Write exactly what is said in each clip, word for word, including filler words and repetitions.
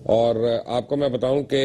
اور آپ کو میں بتاؤں کہ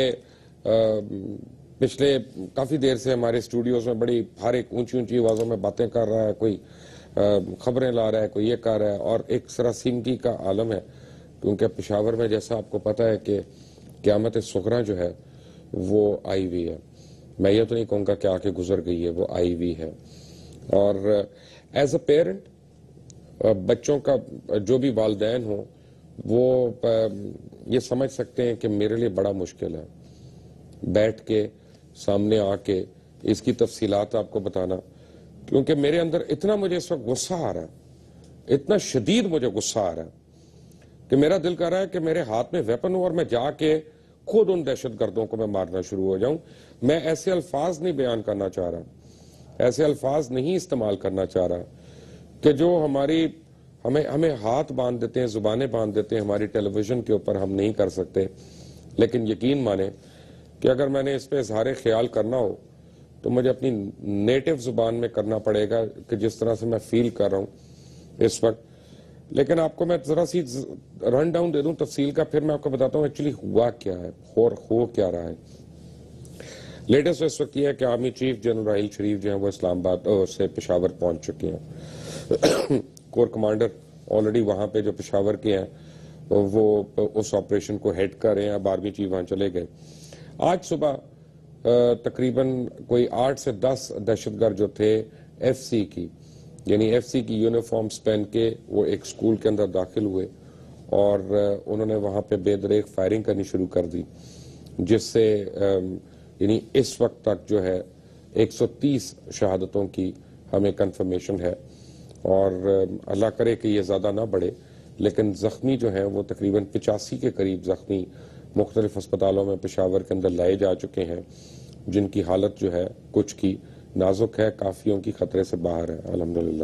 پچھلے کافی دیر سے ہمارے اسٹوڈیوز میں بڑی ہر ایک اونچی اونچی آوازوں میں باتیں کر رہا ہے، کوئی خبریں لا رہا ہے، کوئی یہ کر رہا ہے، اور ایک سراسیمگی کا عالم ہے، کیونکہ پشاور میں جیسا آپ کو پتا ہے کہ قیامت صغریٰ جو ہے وہ آئی ہوئی ہے. میں یہ تو نہیں کہوں گا کہ آ کے گزر گئی ہے، وہ آئی ہوئی ہے. اور ایز اے پیرنٹ بچوں کا جو بھی والدین ہوں وہ یہ سمجھ سکتے ہیں کہ میرے لیے بڑا مشکل ہے بیٹھ کے سامنے آ کے اس کی تفصیلات آپ کو بتانا، کیونکہ میرے اندر اتنا مجھے اس وقت غصہ آ رہا ہے، اتنا شدید مجھے غصہ آ رہا ہے کہ میرا دل کر رہا ہے کہ میرے ہاتھ میں ویپن ہو اور میں جا کے خود ان دہشت گردوں کو میں مارنا شروع ہو جاؤں. میں ایسے الفاظ نہیں بیان کرنا چاہ رہا، ایسے الفاظ نہیں استعمال کرنا چاہ رہا کہ جو ہماری ہمیں ہمیں ہاتھ باندھ دیتے ہیں، زبانیں باندھ دیتے ہیں ہماری ٹیلی ویژن کے اوپر، ہم نہیں کر سکتے. لیکن یقین مانیں کہ اگر میں نے اس پہ اظہار خیال کرنا ہو تو مجھے اپنی نیٹو زبان میں کرنا پڑے گا کہ جس طرح سے میں فیل کر رہا ہوں اس وقت. لیکن آپ کو میں ذرا سی رن ڈاؤن دے دوں تفصیل کا، پھر میں آپ کو بتاتا ہوں ایکچولی ہوا کیا ہے اور ہو کیا رہا ہے. لیٹسٹ اس وقت یہ ہے کہ army chief general Raheel Sharif جو ہیں وہ اسلام آباد سے پشاور پہنچ چکے ہیں. کور کمانڈر آلریڈی وہاں پہ جو پشاور کے ہیں وہ اس آپریشن کو ہیڈ کر رہے ہیں. اب آرمی چیف وہاں چلے گئے. آج صبح تقریباً کوئی آٹھ سے دس دہشت گرد جو تھے ایف سی کی یعنی ایف سی کی یونیفارمز پہن کے وہ ایک سکول کے اندر داخل ہوئے اور انہوں نے وہاں پہ بے دریغ فائرنگ کرنی شروع کر دی، جس سے یعنی اس وقت تک جو ہے ایک سو تیس شہادتوں کی ہمیں کنفرمیشن ہے. اور اللہ کرے کہ یہ زیادہ نہ بڑھے، لیکن زخمی جو ہیں وہ تقریباً پچاسی کے قریب زخمی مختلف ہسپتالوں میں پشاور کے اندر لائے جا چکے ہیں، جن کی حالت جو ہے کچھ کی نازک ہے، کافیوں کی خطرے سے باہر ہے الحمدللہ.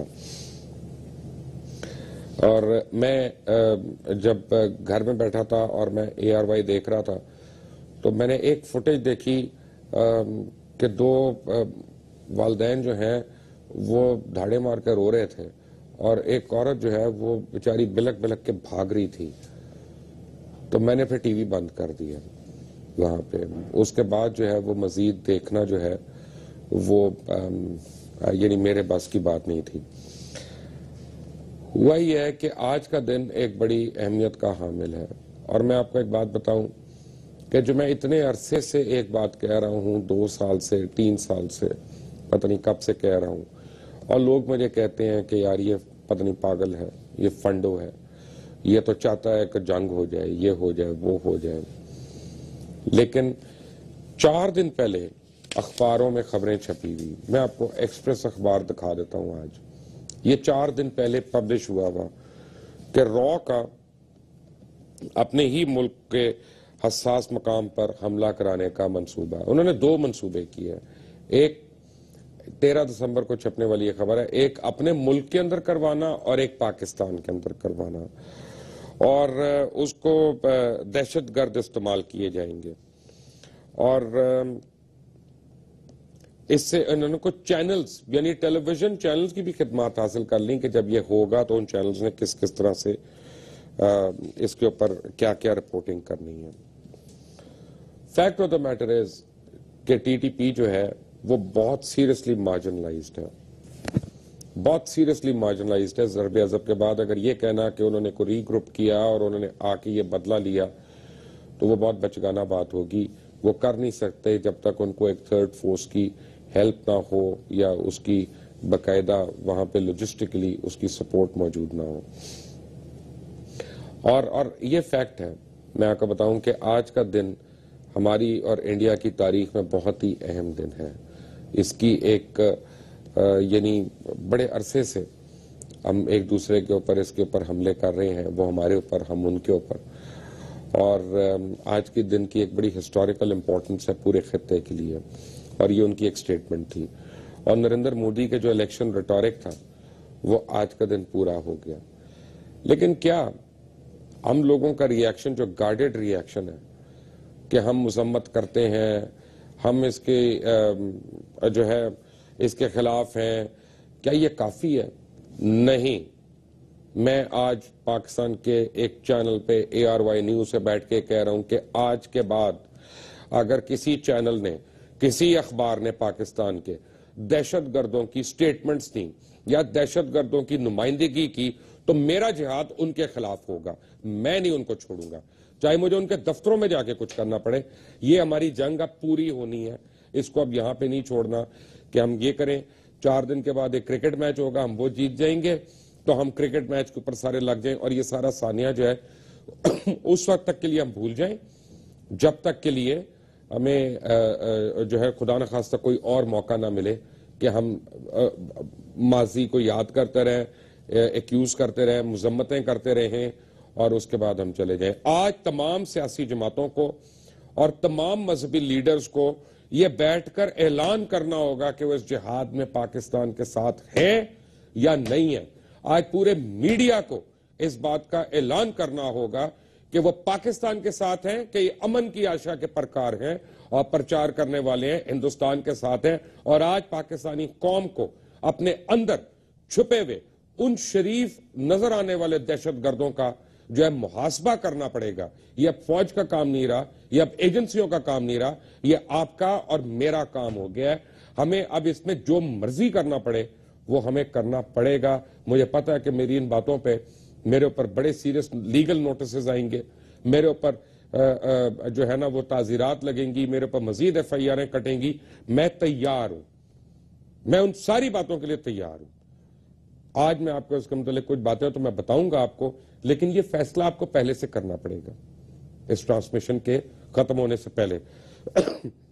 اور میں جب گھر میں بیٹھا تھا اور میں اے آر وائی دیکھ رہا تھا تو میں نے ایک فوٹیج دیکھی کہ دو والدین جو ہیں وہ دھاڑے مار کر رو رہے تھے اور ایک عورت جو ہے وہ بیچاری بلک بلک کے بھاگ رہی تھی. تو میں نے پھر ٹی وی بند کر دیا وہاں پہ. اس کے بعد جو ہے وہ مزید دیکھنا جو ہے وہ یعنی میرے بس کی بات نہیں تھی. ہوا یہ ہے کہ آج کا دن ایک بڑی اہمیت کا حامل ہے. اور میں آپ کو ایک بات بتاؤں کہ جو میں اتنے عرصے سے ایک بات کہہ رہا ہوں، دو سال سے تین سال سے پتہ نہیں کب سے کہہ رہا ہوں، اور لوگ مجھے کہتے ہیں کہ یار یہ پتہ نہیں پاگل ہے، یہ فنڈو ہے، یہ تو چاہتا ہے کہ جنگ ہو جائے، یہ ہو جائے، وہ ہو جائے. لیکن چار دن پہلے اخباروں میں خبریں چھپی ہوئی، میں آپ کو ایکسپریس اخبار دکھا دیتا ہوں آج. یہ چار دن پہلے پبلش ہوا ہوا کہ را کا اپنے ہی ملک کے حساس مقام پر حملہ کرانے کا منصوبہ. انہوں نے دو منصوبے کیے، ایک تیرہ دسمبر کو چھپنے والی یہ خبر ہے، ایک اپنے ملک کے اندر کروانا اور ایک پاکستان کے اندر کروانا، اور اس کو دہشت گرد استعمال کیے جائیں گے. اور اس سے انہوں نے کچھ چینلز یعنی ٹیلی ویژن چینلز کی بھی خدمات حاصل کر لیں کہ جب یہ ہوگا تو ان چینلز نے کس کس طرح سے اس کے اوپر کیا کیا رپورٹنگ کرنی ہے. Fact of the matter is کہ ٹی ٹی پی جو ہے وہ بہت سیریسلی مارجنلائزڈ ہے، بہت سیریسلی مارجنلائزڈ ہے. ضرب عضب کے بعد اگر یہ کہنا کہ انہوں نے کو ری گروپ کیا اور انہوں نے آ کے یہ بدلہ لیا تو وہ بہت بچگانہ بات ہوگی. وہ کر نہیں سکتے جب تک ان کو ایک تھرڈ فورس کی ہیلپ نہ ہو یا اس کی باقاعدہ وہاں پہ لوجسٹکلی اس کی سپورٹ موجود نہ ہو. اور اور یہ فیکٹ ہے، میں آپ کو بتاؤں کہ آج کا دن ہماری اور انڈیا کی تاریخ میں بہت ہی اہم دن ہے. اس کی ایک یعنی بڑے عرصے سے ہم ایک دوسرے کے اوپر اس کے اوپر حملے کر رہے ہیں، وہ ہمارے اوپر، ہم ان کے اوپر. اور آج کے دن کی ایک بڑی ہسٹوریکل امپورٹنس ہے پورے خطے کے لیے، اور یہ ان کی ایک سٹیٹمنٹ تھی. اور نریندر مودی کے جو الیکشن ریٹورک تھا وہ آج کا دن پورا ہو گیا. لیکن کیا ہم لوگوں کا ری ایکشن جو گارڈیڈ ری ایکشن ہے کہ ہم مذمت کرتے ہیں، ہم اس کے جو ہے اس کے خلاف ہیں، کیا یہ کافی ہے؟ نہیں. میں آج پاکستان کے ایک چینل پہ اے آر وائی نیوز سے بیٹھ کے کہہ رہا ہوں کہ آج کے بعد اگر کسی چینل نے کسی اخبار نے پاکستان کے دہشت گردوں کی سٹیٹمنٹس دیں یا دہشت گردوں کی نمائندگی کی تو میرا جہاد ان کے خلاف ہوگا. میں نہیں ان کو چھوڑوں گا, چاہے مجھے ان کے دفتروں میں جا کے کچھ کرنا پڑے. یہ ہماری جنگ اب پوری ہونی ہے, اس کو اب یہاں پہ نہیں چھوڑنا کہ ہم یہ کریں چار دن کے بعد ایک کرکٹ میچ ہوگا, ہم وہ جیت جائیں گے تو ہم کرکٹ میچ کے اوپر سارے لگ جائیں اور یہ سارا ثانیہ جو ہے اس وقت تک کے لیے ہم بھول جائیں جب تک کے لیے ہمیں جو ہے خدا نخواستہ کوئی اور موقع نہ ملے کہ ہم ماضی کو یاد کرتے رہیں, ایکیوز کرتے رہیں, مذمتیں کرتے رہیں اور اس کے بعد ہم چلے جائیں. آج تمام سیاسی جماعتوں کو اور تمام مذہبی لیڈرز کو یہ بیٹھ کر اعلان کرنا ہوگا کہ وہ اس جہاد میں پاکستان کے ساتھ ہیں یا نہیں ہیں. آج پورے میڈیا کو اس بات کا اعلان کرنا ہوگا کہ وہ پاکستان کے ساتھ ہیں, کہ یہ امن کی آشا کے پرکار ہیں اور پرچار کرنے والے ہیں, ہندوستان کے ساتھ ہیں. اور آج پاکستانی قوم کو اپنے اندر چھپے ہوئے ان شریف نظر آنے والے دہشت گردوں کا جو ہے محاسبہ کرنا پڑے گا. یہ اب فوج کا کام نہیں رہا, یہ اب ایجنسیوں کا کام نہیں رہا, یہ آپ کا اور میرا کام ہو گیا ہے. ہمیں اب اس میں جو مرضی کرنا پڑے وہ ہمیں کرنا پڑے گا. مجھے پتا ہے کہ میری ان باتوں پہ میرے اوپر بڑے سیریس لیگل نوٹسز آئیں گے, میرے اوپر جو ہے نا وہ تعزیرات لگیں گی, میرے اوپر مزید ایف آئی آریں کٹیں گی. میں تیار ہوں, میں ان ساری باتوں کے لیے تیار ہوں. آج میں آپ کو اس کے متعلق کچھ باتیں تو میں بتاؤں گا آپ کو, لیکن یہ فیصلہ آپ کو پہلے سے کرنا پڑے گا اس ٹرانسمیشن کے ختم ہونے سے پہلے.